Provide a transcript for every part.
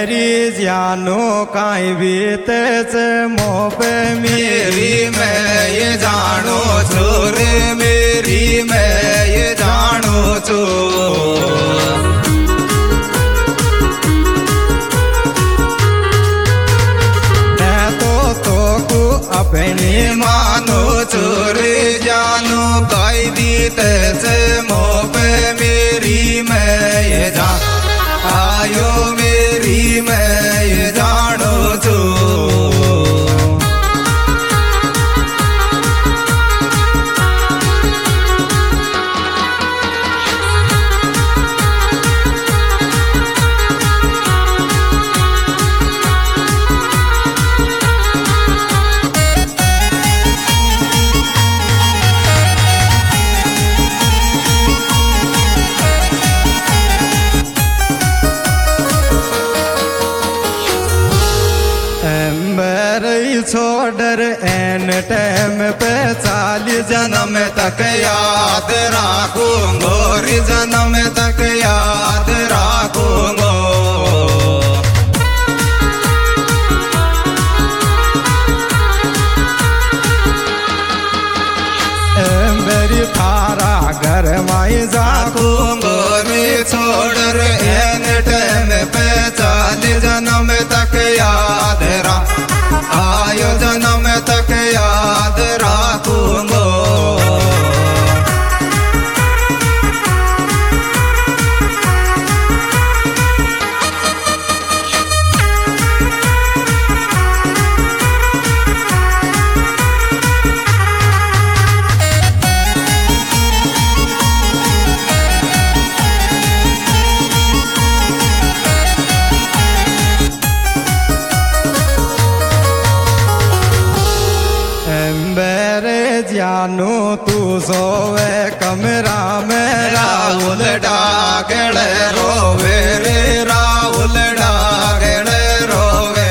मेरी जानो काई बीतेच मोह पे मेरी मैं ये जानो छो रे मेरी मैं ये जानो छो। मैं तो को अपनी मानो छो रे जानो काई बीतेच मोह पे मेरी मैं ये जान आयो मेरी मैं ये जानो छो। छोड़र एन टाइम पे 40 जन्म तक याद राखूंगो रे जन्म तक याद राखूंगो। मेरी थारा घर माई जाखूंगो रे छोड़र एन टाइम पे 40 जन्म तक याद आयो जन्म तक याद राखूंगो। जानो तू सोवे कमरा में राहुल डागड़ रोवे रे राहुल डागड़ रोवे।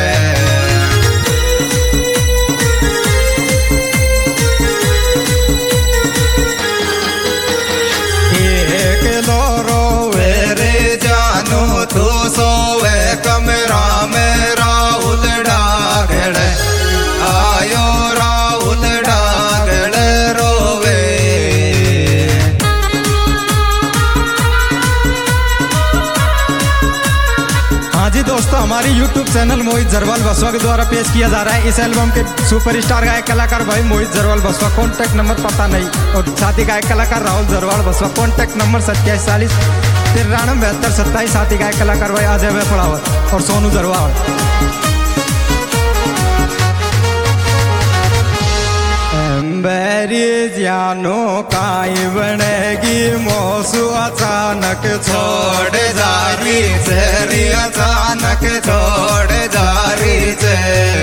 एक लो रोवे रे जानो तू सोवे कमरा में राहुल डागड़ आयो राहुल डागड़ रोवे। हाँ जी दोस्तों, हमारी YouTube चैनल मोहित जरवाल बसवा के द्वारा पेश किया जा रहा है इस एल्बम के सुपरस्टार गायक कलाकार भाई मोहित जरवाल बसवा। कॉन्टैक्ट नंबर पता नहीं। और साथी गायक कलाकार राहुल जरवाल बसवा। Contact number 27 40 93 72 27। साथी गायक कलाकार भाई अजय भाई फड़ावत और सोनू जरवाल। बेरी जानो काई बनेगी मौसू अचानक छोड़ जारी चेरी अचानक छोड़ जारी चे।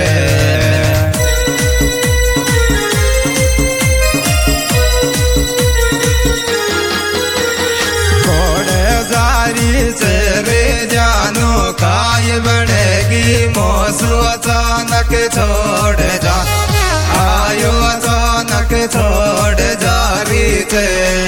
छोड़ जारी चेरे जानो काई बनेगी मौसू अचानक छोड़ जा आयो अचानक छोड़ जारी थे।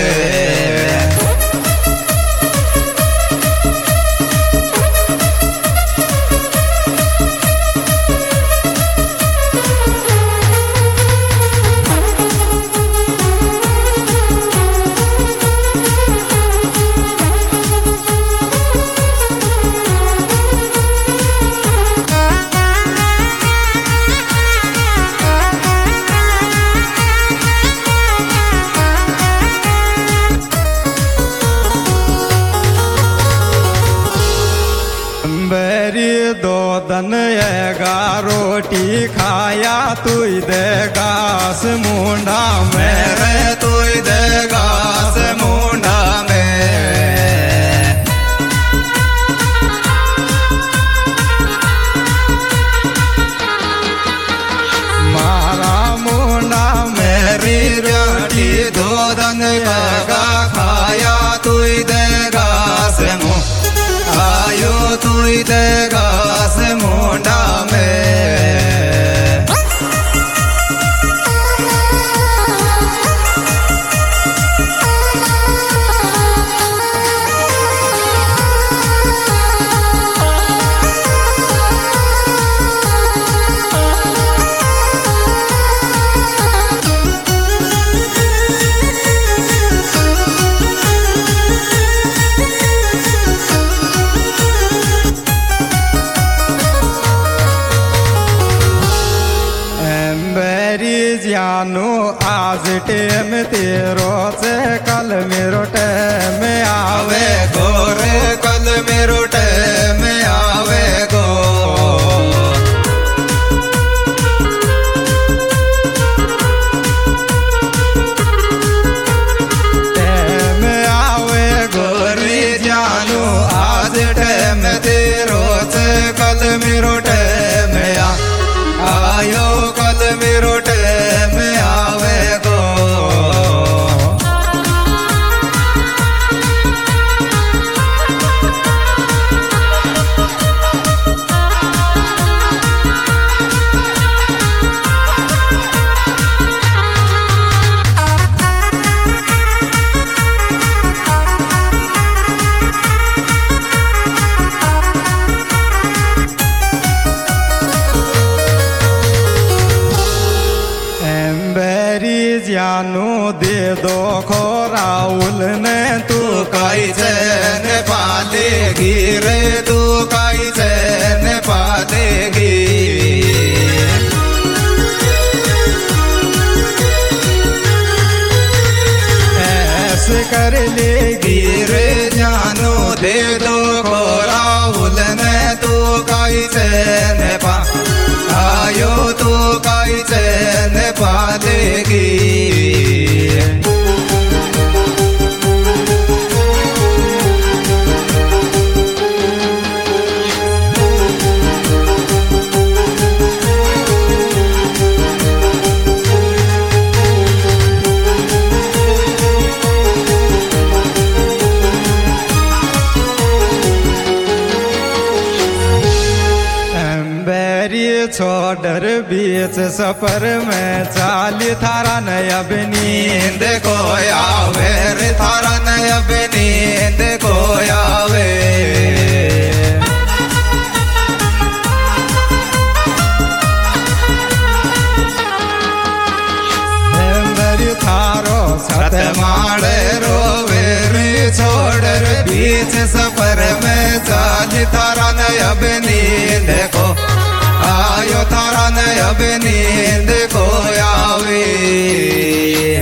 दन एगा रोटी खाया तू दे घास मुंडा में तू दे घास मुंडा में। मारा मुंडा मेरी रोटी दो दन एगा खाया तू दे घास मुंडा आयो तू दे घास मुंडा में। जानू आज टेम तेरो से कल मेरो टेम आवे गोरे कल मेरो टेम आवे गो टेम आवे गोरी जानू आज टेम तेरो से कल मेरो टेम आयो कल मेरो टेम आवे गो जानू दे दो खोराउल ने तू काई चैन पालेगी रे तू काई चैन पालेगी ऐसे कर लेगी रे जानू दे दो खोराउल ने तू काई चैन पा आयो तू काई चैन पालेगी छोड़र बीच सफर में चाली थारा नया नींद को आवे रे थारा नया नींद को आवे थारो सत माड़े रोवे रे छोड़र बीच सफर में चाली थारा नया नींद को आयो थारा नया नींद को आवे